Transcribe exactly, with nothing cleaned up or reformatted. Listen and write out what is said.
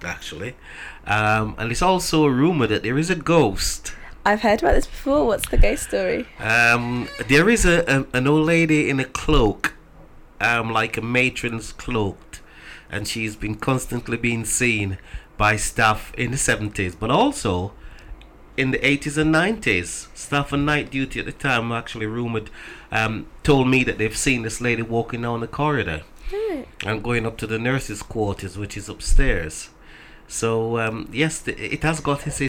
actually. Um, and it's also a rumor that there is a ghost. I've heard about this before. What's the ghost story? Um, there is a, a an old lady in a cloak, um, like a matron's cloaked, and she's been constantly being seen by staff in the seventies, but also in the eighties and nineties. Staff on night duty at the time actually rumored, um, told me that they've seen this lady walking down the corridor Right. and going up to the nurses' quarters, which is upstairs. So um, yes, the, it has got its